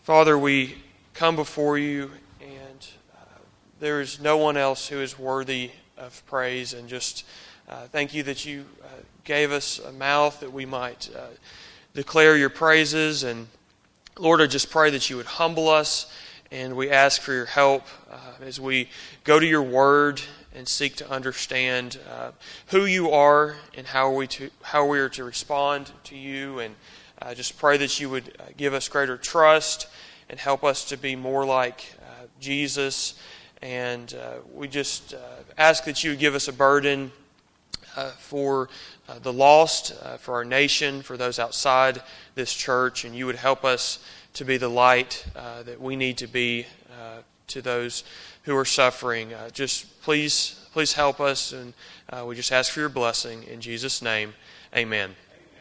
Father, we come before you, and there is no one else who is worthy of praise. And just thank you that you gave us a mouth that we might declare your praises. And Lord, I just pray that you would humble us, and we ask for your help as we go to your word and seek to understand who you are and how we are to respond to you. And just pray that you would give us greater trust and help us to be more like Jesus. And we just ask that you would give us a burden for the lost, for our nation, for those outside this church, and you would help us to be the light that we need to be to those who are suffering. Just please help us, and we just ask for your blessing. In Jesus' name, amen.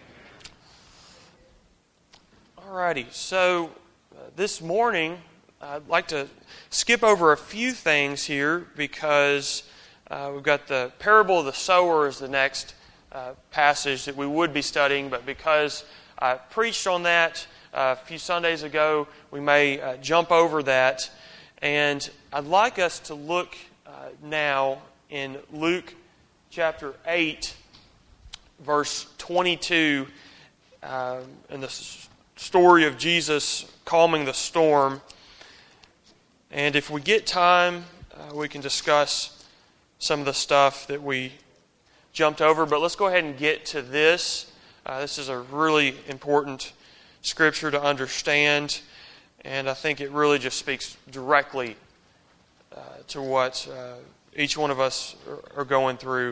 Alrighty, so this morning I'd like to skip over a few things here because we've got the parable of the sower as the next passage that we would be studying, but because I preached on that a few Sundays ago, we may jump over that. And I'd like us to look now in Luke chapter 8, verse 22, in the story of Jesus calming the storm. And if we get time, we can discuss some of the stuff that we jumped over. But let's go ahead and get to this. This is a really important scripture to understand, and I think it really just speaks directly to what each one of us are going through.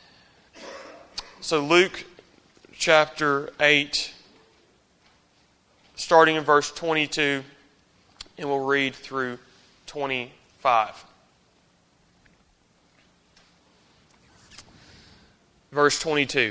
So Luke chapter 8, starting in verse 22, and we'll read through 25. Verse 22.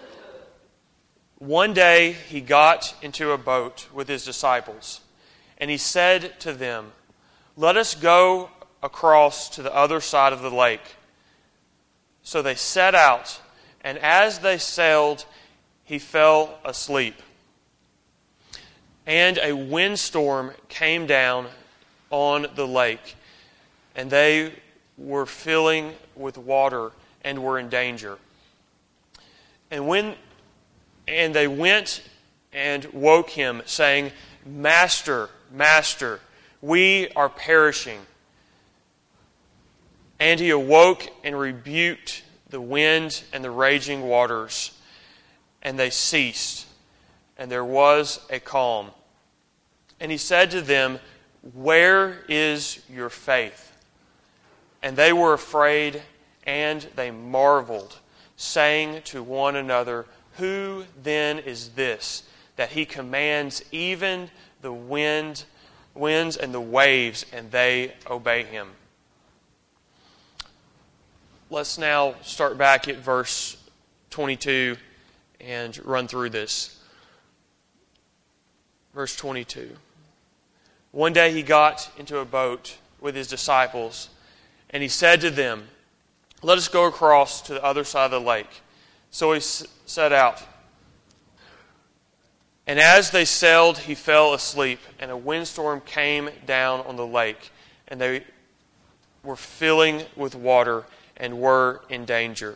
One day he got into a boat with his disciples, and he said to them, "Let us go across to the other side of the lake." So they set out, and as they sailed, he fell asleep. And a windstorm came down on the lake, and they were filling with water and were in danger. And they went and woke him, saying, "Master, Master, we are perishing." And he awoke and rebuked the wind and the raging waters, and they ceased, and there was a calm. And he said to them, "Where is your faith?" And they were afraid, and they marveled, saying to one another, "Who then is this, that he commands even the winds and the waves, and they obey him?" Let's now start back at verse 22 and run through this. Verse 22. One day he got into a boat with his disciples, and he said to them, "Let us go across to the other side of the lake." So he set out. And as they sailed, he fell asleep, and a windstorm came down on the lake, and they were filling with water and were in danger.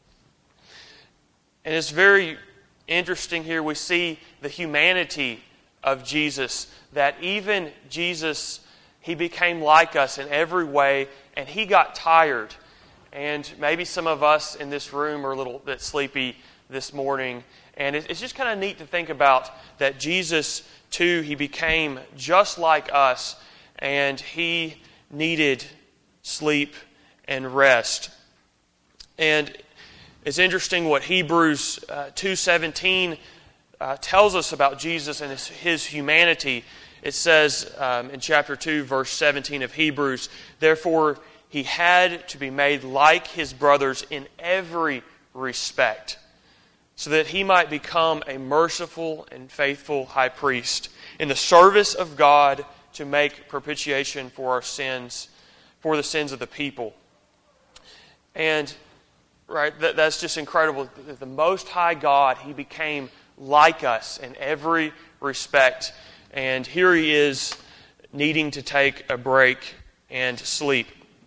And it's very interesting here. We see the humanity of Jesus, that even Jesus, he became like us in every way, and he got tired. And maybe some of us in this room are a little bit sleepy this morning. And it's just kind of neat to think about that Jesus, too, he became just like us. And he needed sleep and rest. And it's interesting what Hebrews 2:17 tells us about Jesus and his humanity. It says in chapter 2, verse 17 of Hebrews, "Therefore he had to be made like his brothers in every respect, so that he might become a merciful and faithful high priest in the service of God to make propitiation for our sins, for the sins of the people." And right, that's just incredible. The Most High God, he became like us in every respect. And here he is needing to take a break and sleep.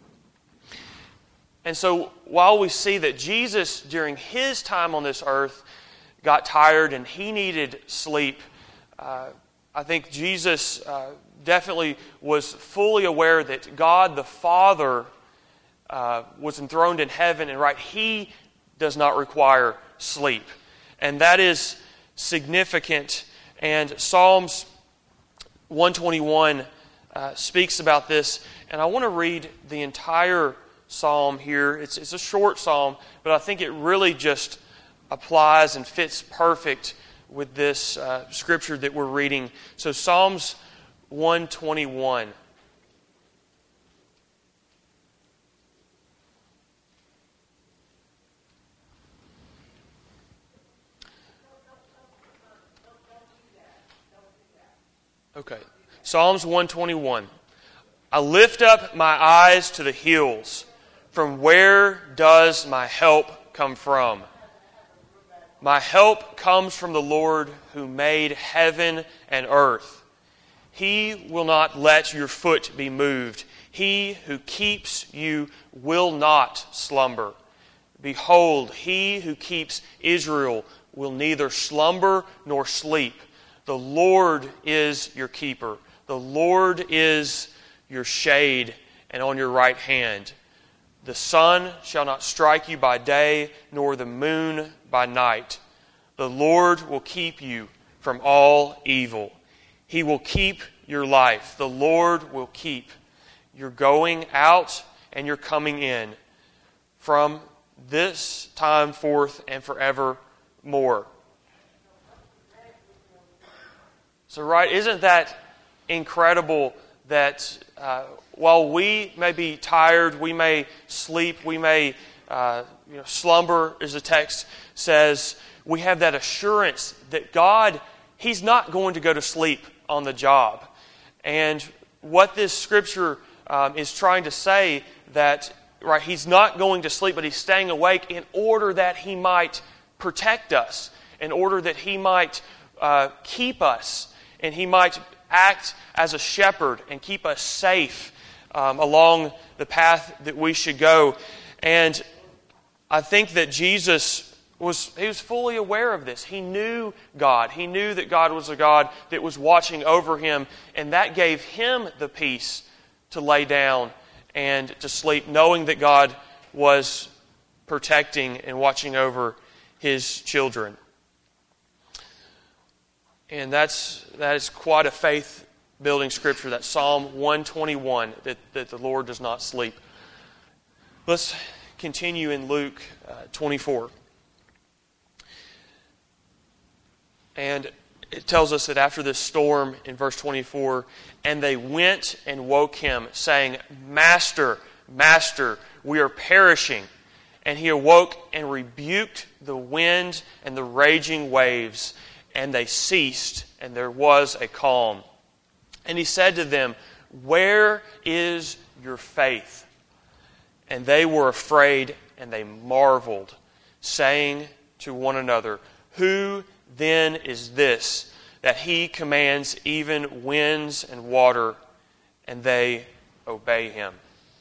And so while we see that Jesus, during his time on this earth, got tired and he needed sleep, I think Jesus definitely was fully aware that God the Father was enthroned in heaven, and he does not require sleep. And that is significant. And Psalms 121 speaks about this. And I want to read the entire psalm here. It's a short psalm, but I think it really just applies and fits perfect with this scripture that we're reading. So Psalms 121. Okay. Psalms 121. I lift up my eyes to the hills. From where does my help come from? My help comes from the Lord who made heaven and earth. He will not let your foot be moved. He who keeps you will not slumber. Behold, he who keeps Israel will neither slumber nor sleep. The Lord is your keeper. The Lord is your shade and on your right hand. The sun shall not strike you by day, nor the moon by night. The Lord will keep you from all evil. He will keep your life. The Lord will keep your going out and your coming in from this time forth and forevermore. So, isn't that incredible that while we may be tired, we may sleep, we may slumber, as the text says, we have that assurance that God, He's not going to go to sleep on the job. And what this scripture is trying to say, that He's not going to sleep, but He's staying awake in order that He might protect us, in order that He might keep us, and He might act as a shepherd and keep us safe along the path that we should go. And I think that Jesus was fully aware of this. He knew God. He knew that God was a God that was watching over Him, and that gave Him the peace to lay down and to sleep, knowing that God was protecting and watching over His children. And that is quite a faith-building scripture, that Psalm 121, that the Lord does not sleep. Let's continue in Luke 24. And it tells us that after this storm, in verse 24, and they went and woke him, saying, Master, Master, we are perishing. And he awoke and rebuked the wind and the raging waves, and they ceased, and there was a calm. And he said to them, Where is your faith? And they were afraid, and they marveled, saying to one another, Who then is this, that he commands even winds and water, and they obey him?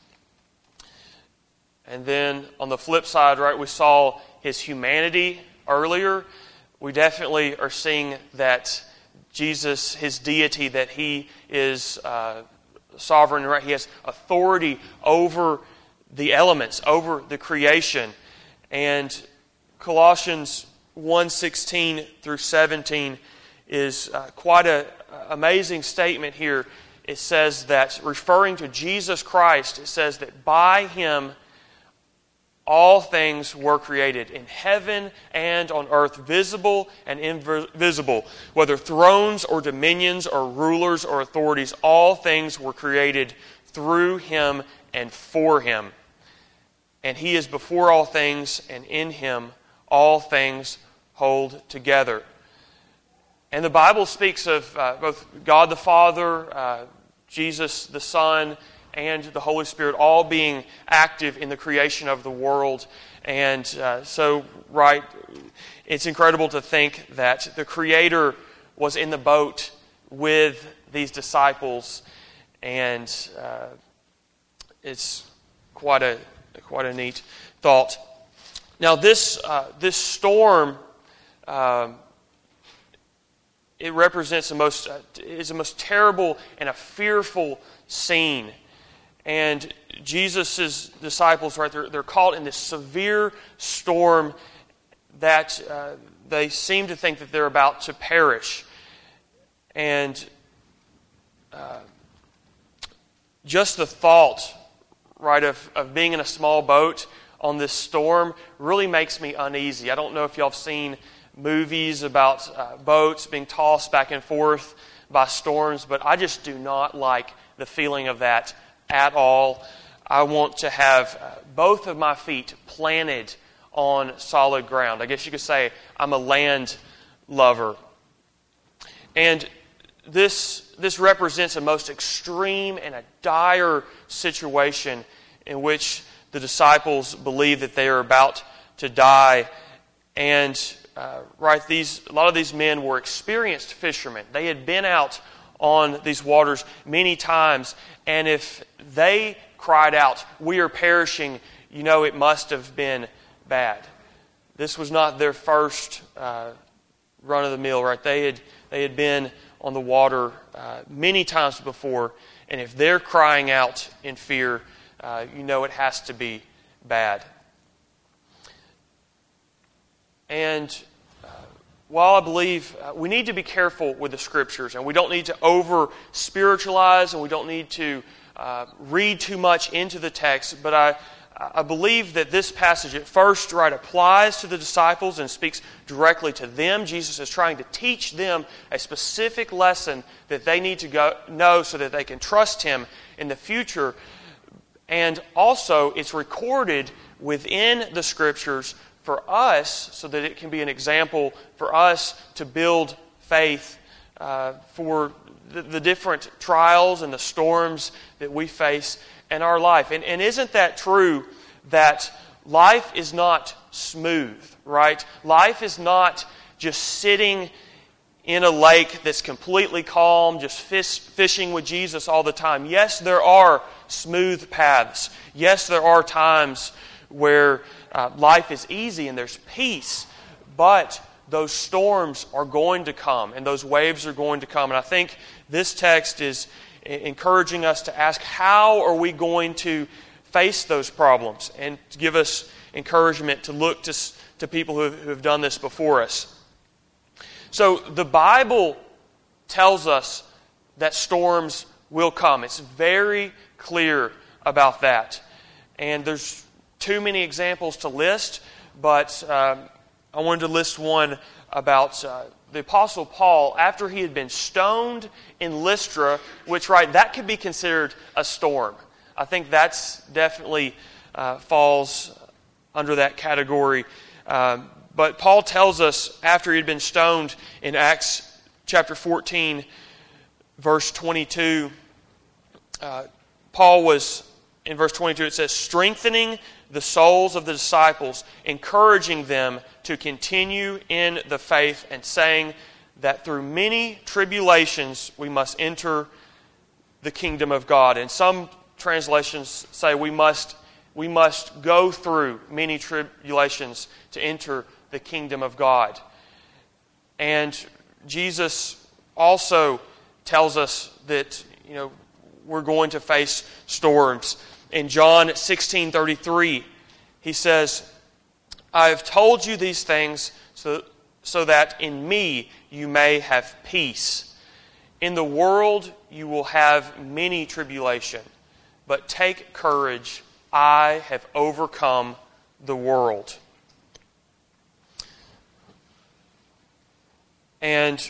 And then on the flip side, we saw his humanity earlier. We definitely are seeing that Jesus, his deity, that he is sovereign, He has authority over the elements, over the creation. And Colossians 1:16 through 17 is quite an amazing statement here. It says that, referring to Jesus Christ, it says that by Him all things were created, in heaven and on earth, visible and invisible, whether thrones or dominions or rulers or authorities, all things were created through Him and for Him. And He is before all things, and in Him all things hold together. And the Bible speaks of both God the Father, Jesus the Son, and the Holy Spirit all being active in the creation of the world. And it's incredible to think that the Creator was in the boat with these disciples, and it's quite a neat thought. Now, this storm, it represents is the most terrible and a fearful scene. And Jesus' disciples, right, they're caught in this severe storm that they seem to think that they're about to perish. And just the thought, right, of being in a small boat on this storm really makes me uneasy. I don't know if y'all have seen movies about boats being tossed back and forth by storms, but I just do not like the feeling of that at all. I want to have both of my feet planted on solid ground. I guess you could say I'm a land lover. And this represents a most extreme and a dire situation in which the disciples believe that they are about to die. And a lot of these men were experienced fishermen. They had been out on these waters many times, and if they cried out, "We are perishing," it must have been bad. This was not their first run of the mill, right? They had been on the water many times before, and if they're crying out in fear, it has to be bad. And while I believe we need to be careful with the Scriptures, and we don't need to over-spiritualize, and we don't need to read too much into the text, but I believe that this passage at first, right, applies to the disciples and speaks directly to them. Jesus is trying to teach them a specific lesson that they need to know so that they can trust Him in the future. And also, it's recorded within the Scriptures for us so that it can be an example for us to build faith for the different trials and the storms that we face in our life. And isn't that true that life is not smooth, right? Life is not just sitting in a lake that's completely calm, just fishing with Jesus all the time. Yes, there are smooth paths. Yes, there are times where life is easy and there's peace, but those storms are going to come and those waves are going to come. And I think this text is encouraging us to ask, how are we going to face those problems, and to give us encouragement to look to people who have done this before us. So the Bible tells us that storms will come. It's very clear about that. And there's too many examples to list, but I wanted to list one about the Apostle Paul after he had been stoned in Lystra, which, right, that could be considered a storm. I think that's definitely falls under that category. But Paul tells us after he had been stoned in Acts chapter 14, verse 22, Paul was, in verse 22, it says, strengthening the souls of the disciples, encouraging them to continue in the faith, and saying that through many tribulations we must enter the kingdom of God. And some translations say we must go through many tribulations to enter the kingdom of God. And Jesus also tells us that, we're going to face storms. In John 16:33, he says, I have told you these things so that in me you may have peace. In the world you will have many tribulation, but take courage, I have overcome the world. And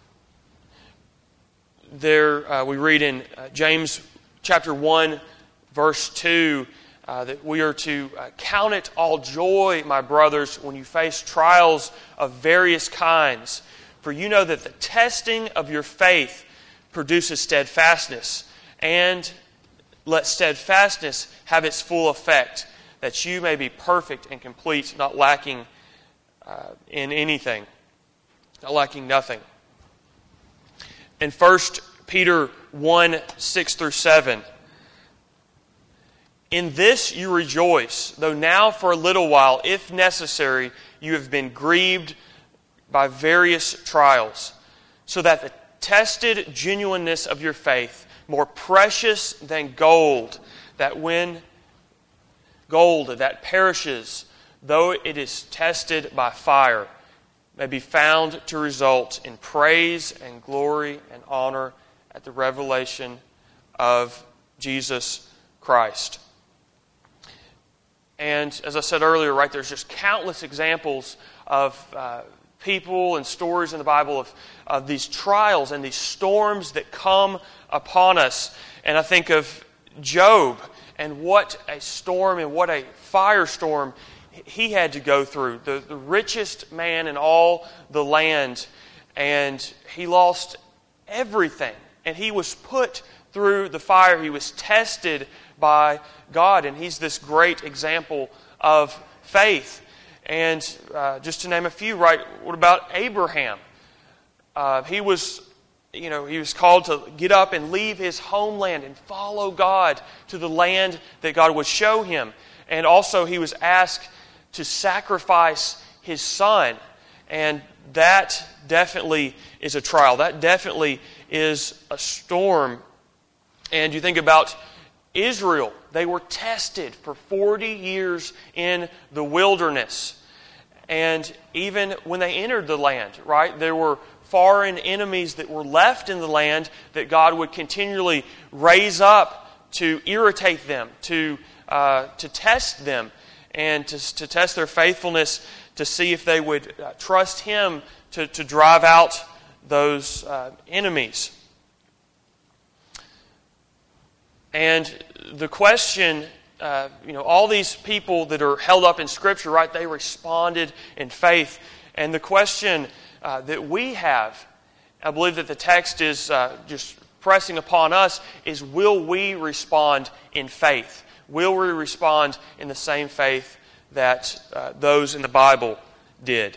there we read in James chapter 1, verse 2, that we are to count it all joy, my brothers, when you face trials of various kinds. For you know that the testing of your faith produces steadfastness. And let steadfastness have its full effect, that you may be perfect and complete, not lacking in anything, not lacking nothing. in 1 Peter 1, 6 through 7. In this you rejoice, though now for a little while, if necessary, you have been grieved by various trials, so that the tested genuineness of your faith, more precious than gold, that perishes, though it is tested by fire, may be found to result in praise and glory and honor at the revelation of Jesus Christ. And as I said earlier, right, there's just countless examples of people and stories in the Bible of these trials and these storms that come upon us. And I think of Job and what a storm and what a firestorm he had to go through. The richest man in all the land, and he lost everything. And he was put through the fire. He was tested by God, and he's this great example of faith. And just to name a few, right? What about Abraham? He was called to get up and leave his homeland and follow God to the land that God would show him. And also, he was asked to sacrifice his son, and that definitely is a trial. That definitely is a storm. And you think about Israel, they were tested for 40 years in the wilderness. And even when they entered the land, right, there were foreign enemies that were left in the land that God would continually raise up to irritate them, to test them, and to test their faithfulness, to see if they would trust Him to drive out those enemies. And the question, all these people that are held up in Scripture, right, they responded in faith. And the question that we have, I believe that the text is just pressing upon us, is will we respond in faith? Will we respond in the same faith that those in the Bible did?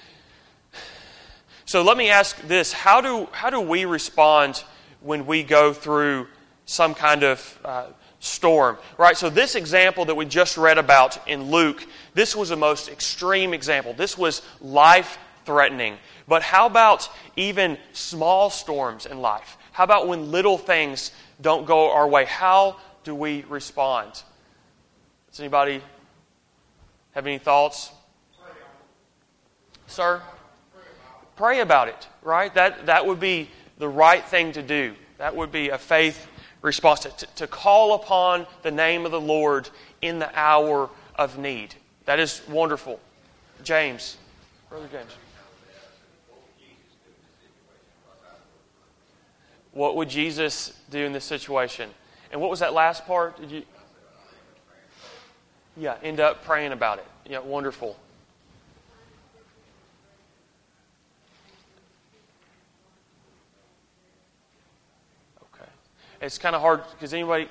So let me ask this: how do we respond when we go through some kind of storm? Right. So this example that we just read about in Luke, this was the most extreme example. This was life-threatening. But how about even small storms in life? How about when little things don't go our way? How do we respond? Does anybody have any thoughts? Sir? Pray about it, right? That would be the right thing to do. That would be a faith response, to call upon the name of the Lord in the hour of need. That is wonderful. James. Brother James. What would Jesus do in this situation? And what was that last part? Did you? Yeah, end up praying about it. Yeah, wonderful. Okay. It's kind of hard because anybody.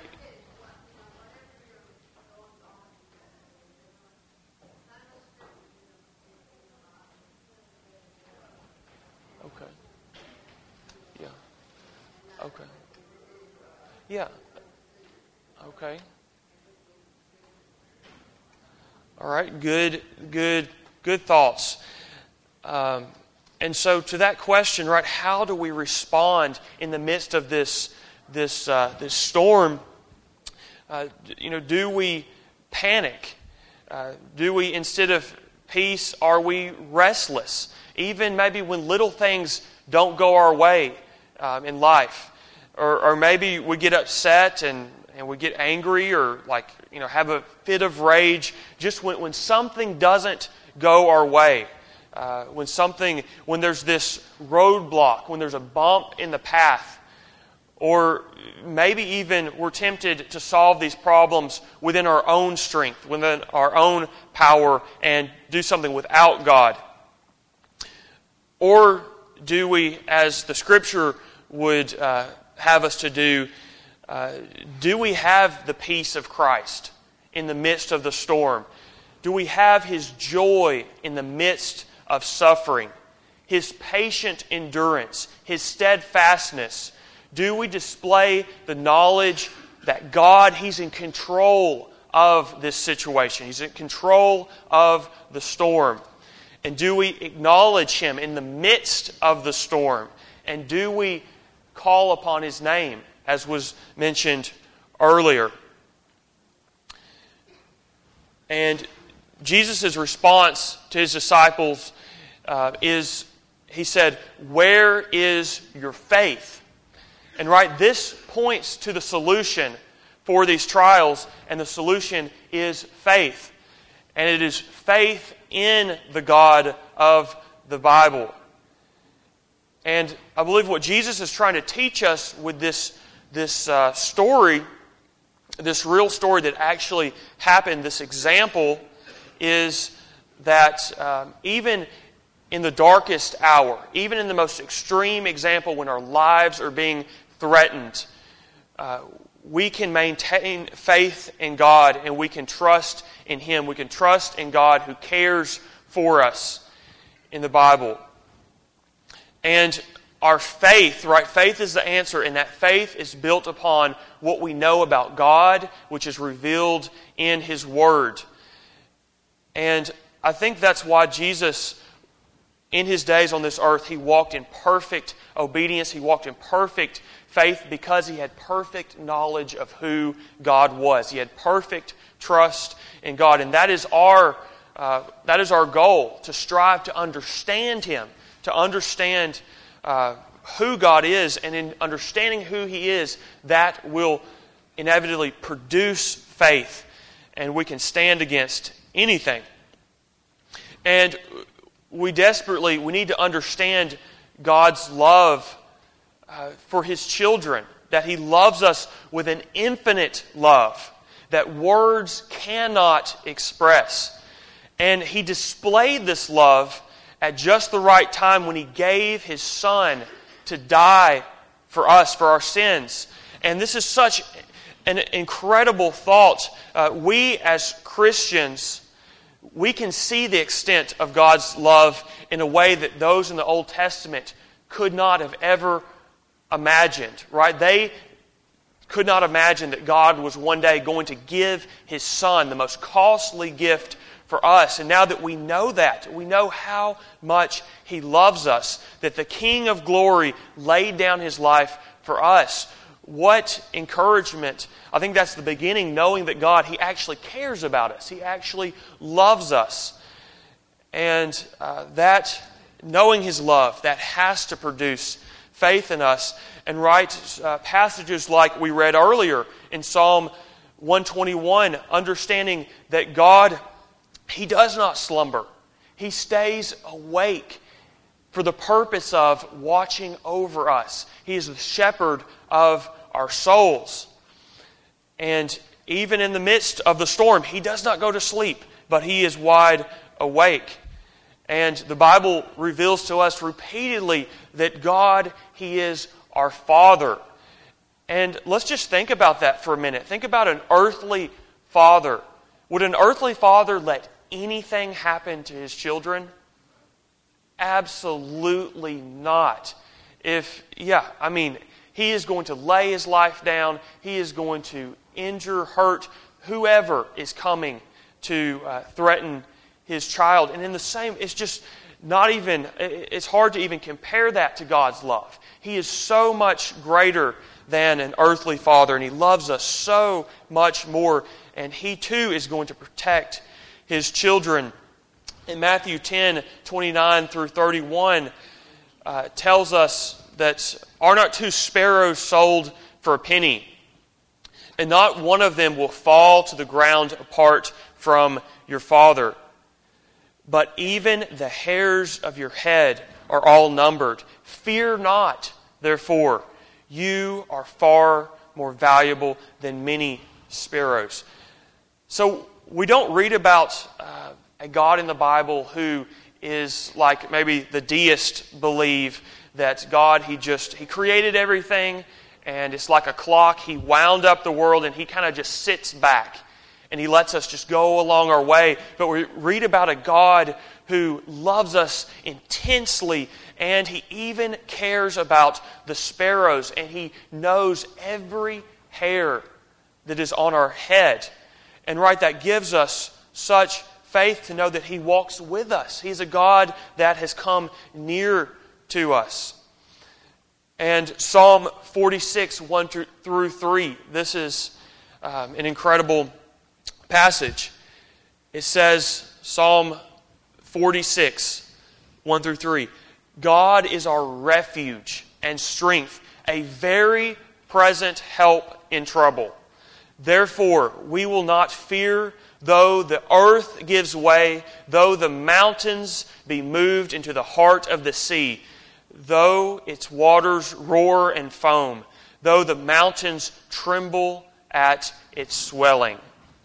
Okay. Yeah. Okay. Yeah. Okay. All right. Good thoughts. And so, to that question, right? How do we respond in the midst of this storm? Do we panic? Do we, instead of peace, are we restless? Even maybe when little things don't go our way in life, or maybe we get upset and we get angry, or have a fit of rage just when something doesn't go our way. When there's this roadblock, when there's a bump in the path, or maybe even we're tempted to solve these problems within our own strength, within our own power, and do something without God. Or do we, as the Scripture would have us to do we have the peace of Christ in the midst of the storm? Do we have His joy in the midst of suffering? His patient endurance, His steadfastness? Do we display the knowledge that God, He's in control of this situation? He's in control of the storm. And do we acknowledge Him in the midst of the storm? And do we call upon His name, as was mentioned earlier? And Jesus' response to His disciples is, He said, "Where is your faith?" And this points to the solution for these trials, and the solution is faith. And it is faith in the God of the Bible. And I believe what Jesus is trying to teach us with this story, this real story that actually happened, this example, is that even in the darkest hour, even in the most extreme example when our lives are being threatened, we can maintain faith in God, and we can trust in Him. We can trust in God who cares for us in the Bible. And our faith, faith is the answer, and that faith is built upon what we know about God, which is revealed in His Word. And I think that's why Jesus, in His days on this earth, He walked in perfect obedience. He walked in perfect faith because He had perfect knowledge of who God was. He had perfect trust in God. And that is our goal, to strive to understand Him, to understand who God is. And in understanding who He is, that will inevitably produce faith. And we can stand against anything. And we need to understand God's love for His children, that He loves us with an infinite love that words cannot express. And He displayed this love at just the right time when He gave His Son to die for us, for our sins. And this is such an incredible thought. We as Christians, we can see the extent of God's love in a way that those in the Old Testament could not have ever imagined, They could not imagine that God was one day going to give His Son, the most costly gift for us. And now that we know that, we know how much He loves us, that the King of Glory laid down His life for us. What encouragement. I think that's the beginning, knowing that God, He actually cares about us. He actually loves us. And that, knowing His love, that has to produce faith in us. And passages like we read earlier in Psalm 121, understanding that God, He does not slumber. He stays awake for the purpose of watching over us. He is the shepherd of our souls. And even in the midst of the storm, He does not go to sleep, but He is wide awake. And the Bible reveals to us repeatedly that God, He is our Father. And let's just think about that for a minute. Think about an earthly father. Would an earthly father let anything happen to his children? Absolutely not. He is going to lay His life down. He is going to injure, hurt whoever is coming to threaten His child. And in the same, it's hard to even compare that to God's love. He is so much greater than an earthly father, and He loves us so much more. And He too is going to protect His children. In Matthew 10:29 through 31, tells us that, "Are not 2 sparrows sold for a penny? And not one of them will fall to the ground apart from your Father. But even the hairs of your head are all numbered. Fear not, therefore, you are far more valuable than many sparrows." So we don't read about a God in the Bible who is like maybe the deists believe, that God, He created everything, and it's like a clock. He wound up the world, and He kind of just sits back, and He lets us just go along our way. But we read about a God who loves us intensely, and He even cares about the sparrows, and He knows every hair that is on our head. And that gives us such faith to know that He walks with us. He's a God that has come near to us. And Psalm 46, 1 through 3, this is an incredible passage. It says, Psalm 46, 1 through 3, God is our refuge and strength, a very present help in trouble. Therefore, we will not fear, though the earth gives way, though the mountains be moved into the heart of the sea, though its waters roar and foam, though the mountains tremble at its swelling.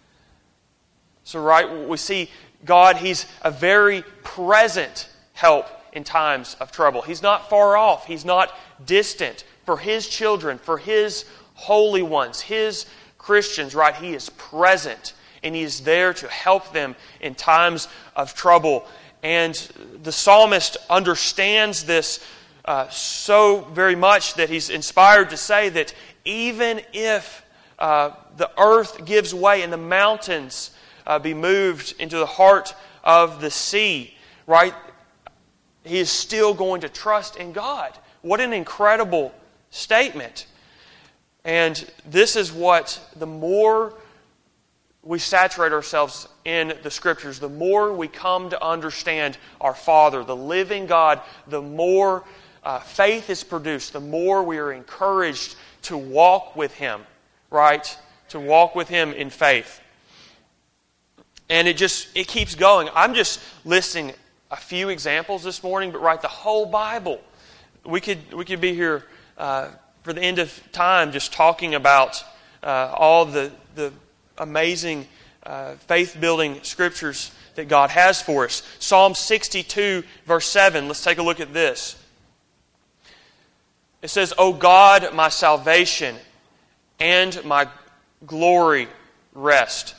So, we see God, He's a very present help in times of trouble. He's not far off. He's not distant. For His children, for His holy ones, His Christians, He is present, and He is there to help them in times of trouble. And the psalmist understands this so very much that he's inspired to say that even if the earth gives way and the mountains be moved into the heart of the sea, he is still going to trust in God. What an incredible statement. And this is what, the more we saturate ourselves in the Scriptures, the more we come to understand our Father, the living God, the more faith is produced, the more we are encouraged to walk with Him, to walk with Him in faith. And it keeps going. I'm just listing a few examples this morning, but the whole Bible. We could be here for the end of time just talking about all the amazing faith-building Scriptures that God has for us. Psalm 62, verse 7. Let's take a look at this. It says, O God, my salvation and my glory rest.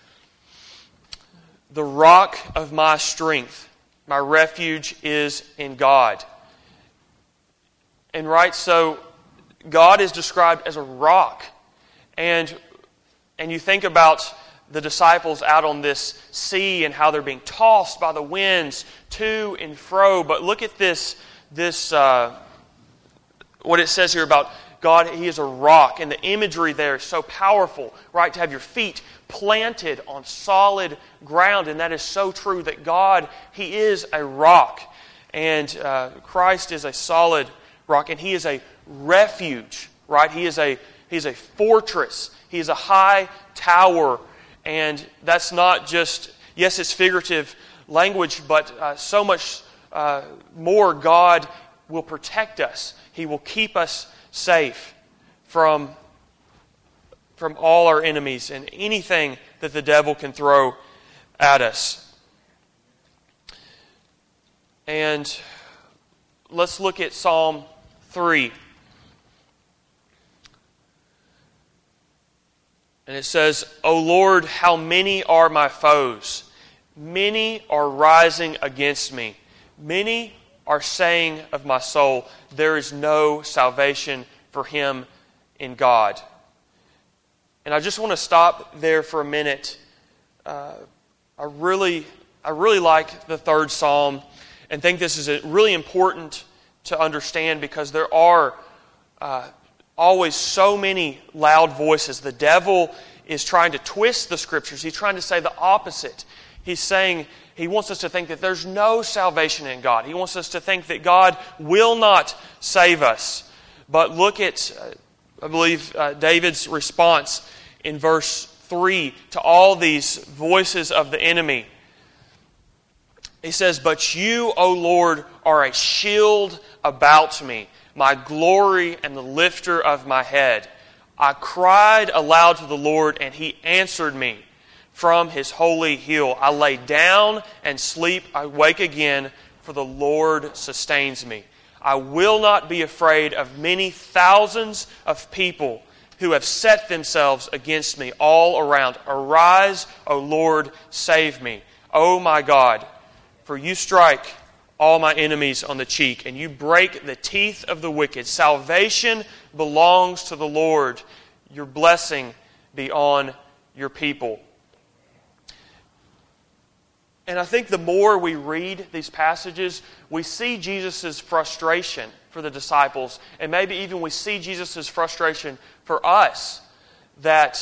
The rock of my strength, my refuge is in God. And so God is described as a rock. And you think about the disciples out on this sea and how they're being tossed by the winds to and fro. But look at this what it says here about God. He is a rock. And the imagery there is so powerful, to have your feet planted on solid ground. And that is so true that God, He is a rock. And Christ is a solid rock. And He is a refuge, He is a fortress. He is a high tower. And that's not just, yes, it's figurative language, but so much more. God will protect us. He will keep us safe from all our enemies and anything that the devil can throw at us. And let's look at Psalm 3. And it says, O Lord, how many are my foes? Many are rising against me. Many are saying of my soul, there is no salvation for him in God. And I just want to stop there for a minute. I really like the third psalm and think this is really important to understand because there are always so many loud voices. The devil is trying to twist the Scriptures. He's trying to say the opposite. He's saying he wants us to think that there's no salvation in God. He wants us to think that God will not save us. But look at, I believe, David's response in verse 3 to all these voices of the enemy. He says, But you, O Lord, are a shield about me, my glory and the lifter of my head. I cried aloud to the Lord, and He answered me from His holy hill. I lay down and sleep. I wake again, for the Lord sustains me. I will not be afraid of many thousands of people who have set themselves against me all around. Arise, O Lord, save me. O my God, For you strike all my enemies on the cheek, and you break the teeth of the wicked. Salvation belongs to the Lord. Your blessing be on your people. And I think the more we read these passages, we see Jesus' frustration for the disciples. And maybe even we see Jesus' frustration for us. That,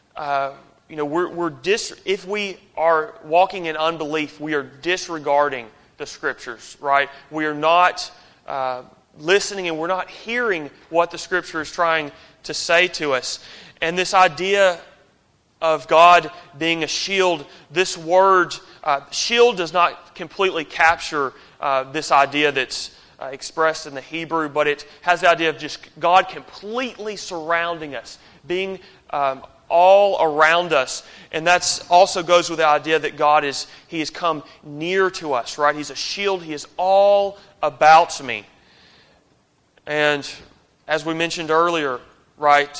if we are walking in unbelief, we are disregarding the Scriptures, right? We are not listening and we're not hearing what the Scripture is trying to say to us. And this idea of God being a shield, this word, shield does not completely capture this idea that's expressed in the Hebrew, but it has the idea of just God completely surrounding us, being all around us. And that also goes with the idea that God He has come near to us, right? He's a shield. He is all about me. And as we mentioned earlier, right,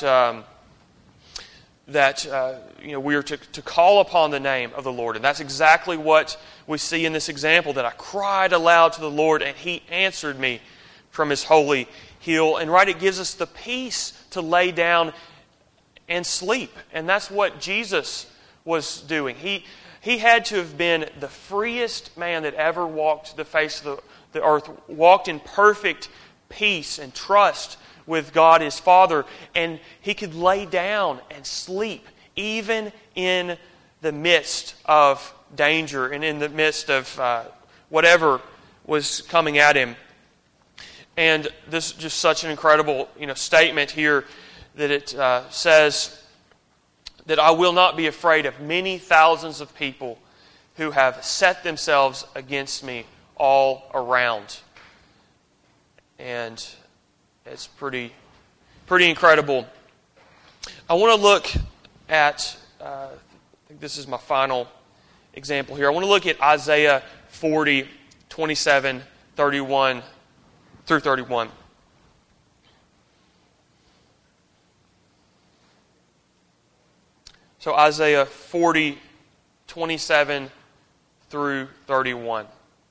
that we are to call upon the name of the Lord. And that's exactly what we see in this example, that I cried aloud to the Lord and He answered me from His holy hill. And right, it gives us the peace to lay down and sleep. And that's what Jesus was doing. He had to have been the freest man that ever walked the face of the earth, walked in perfect peace and trust with God His Father, and He could lay down and sleep even in the midst of danger and in the midst of whatever was coming at Him. And this is just such an incredible statement here that it says that I will not be afraid of many thousands of people who have set themselves against me all around. And it's pretty incredible. I want to look at, I think this is my final example here. I want to look at Isaiah 40, 27, 31 through 31. So Isaiah 40, 27 through 31.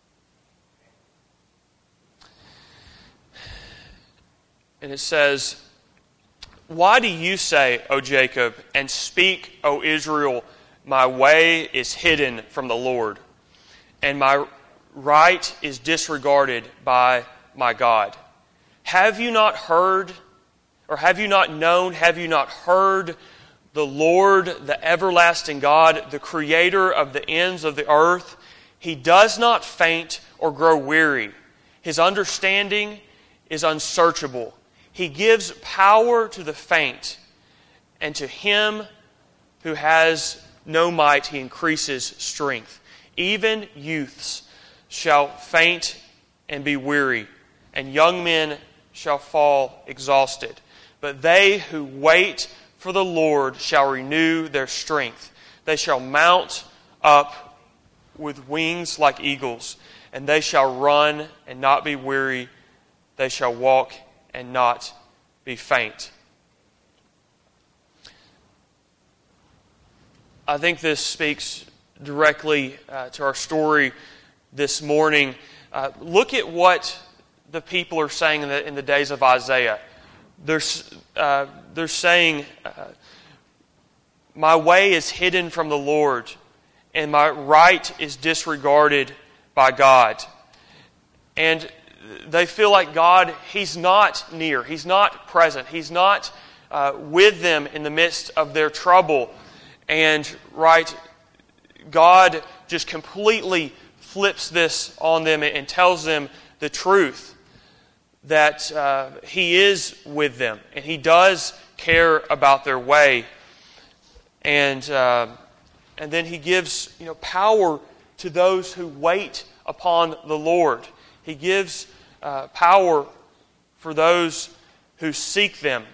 And it says, "Why do you say, O Jacob, and speak, O Israel, my way is hidden from the Lord, and my right is disregarded by my God? Have you not heard, or have you not known, have you not heard the Lord, the everlasting God, the Creator of the ends of the earth? He does not faint or grow weary. His understanding is unsearchable. He gives power to the faint, and to him who has no might He increases strength. Even youths shall faint and be weary, and young men shall fall exhausted. But they who wait for the Lord shall renew their strength. They shall mount up with wings like eagles, and they shall run and not be weary. They shall walk and not be faint." I think this speaks directly to our story this morning. Look at what the people are saying in the days of Isaiah. They're saying, "My way is hidden from the Lord, and my right is disregarded by God." And they feel like God, He's not near. He's not present. He's not with them in the midst of their trouble. And, right, God just completely flips this on them and tells them the truth, that He is with them and He does care about their way. And then He gives power to those who wait upon the Lord. He gives power for those who seek them.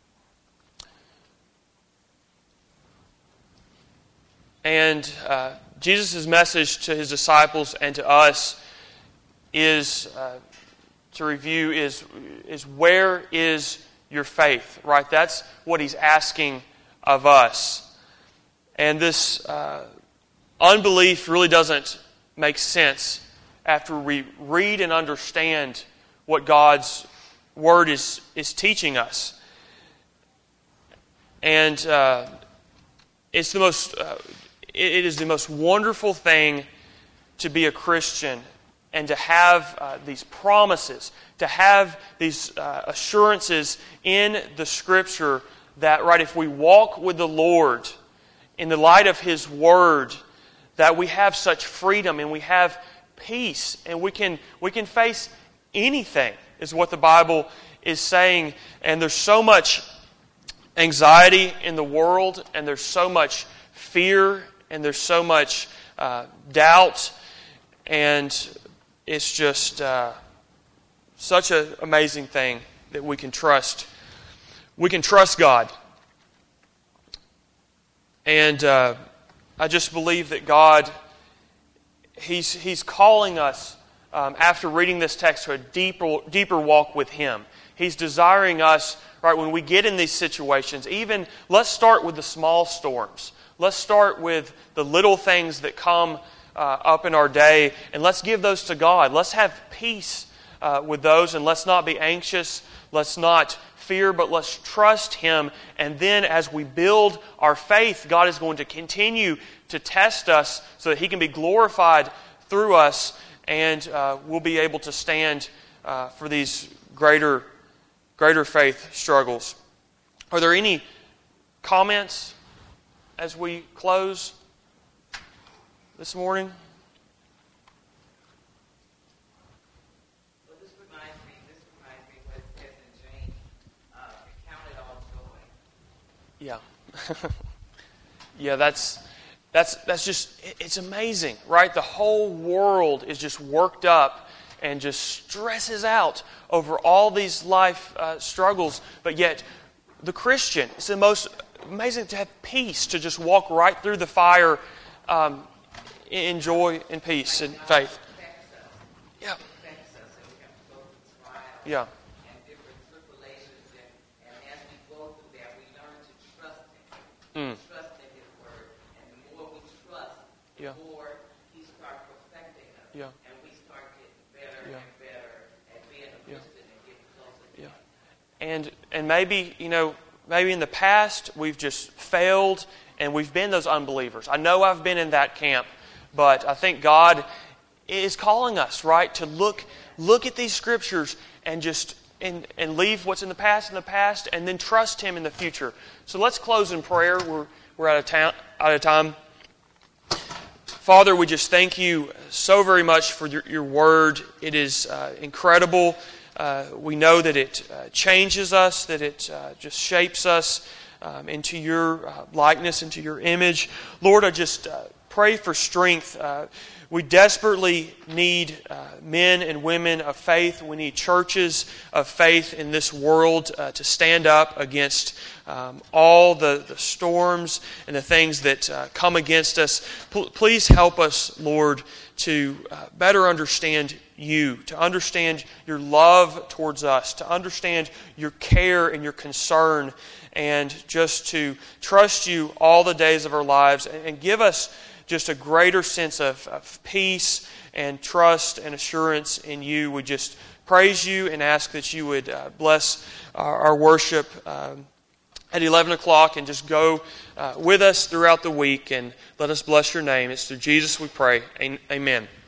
And Jesus' message to His disciples and to us is, to review, is where is your faith? Right? That's what He's asking of us. And this unbelief really doesn't make sense after we read and understand what God's Word is teaching us. And it is the most wonderful thing to be a Christian and to have these promises, to have these assurances in the Scripture that, right, if we walk with the Lord in the light of His Word, that we have such freedom and we have peace and we can face anything, is what the Bible is saying. And there's so much anxiety in the world, and there's so much fear, and there's so much doubt, and it's just such an amazing thing that we can trust. We can trust God. And I just believe that God, He's calling us, after reading this text, to a deeper walk with Him. He's desiring us, right, when we get in these situations, even, let's start with the small storms. Let's start with the little things that come up in our day, and let's give those to God. Let's have peace with those, and let's not be anxious. Let's not fear, but let's trust Him. And then as we build our faith, God is going to continue to test us so that He can be glorified through us, and we'll be able to stand for these greater faith struggles. Are there any comments as we close this morning? Well, this reminds me what it says in James, count it all joy. Yeah. Yeah, that's just, it's amazing, right? The whole world is just worked up and just stresses out over all these life struggles. But yet, the Christian, it's the most amazing to have peace, to just walk right through the fire in joy and peace and faith. Yeah. Yeah. And different tribulations, and as we go through that, we learn to trust Him. Trust in His Word. And the more we trust, the more He starts perfecting us. Yeah. And we start getting better and better at being a Christian and getting closer to Him. And maybe, maybe in the past we've just failed and we've been those unbelievers. I know I've been in that camp, but I think God is calling us, right, to look at these Scriptures and just and leave what's in the past, and then trust Him in the future. So let's close in prayer. We're out of time. Father, we just thank You so very much for Your Word. It is incredible. We know that it changes us, that it just shapes us into Your likeness, into Your image. Lord, I just pray for strength. We desperately need men and women of faith. We need churches of faith in this world to stand up against all the storms and the things that come against us. Please help us, Lord, to better understand You, to understand Your love towards us, to understand Your care and Your concern, and just to trust You all the days of our lives, and give us just a greater sense of peace and trust and assurance in You. We just praise You and ask that You would bless our worship at 11 o'clock, and just go with us throughout the week, and let us bless Your name. It's through Jesus we pray. Amen.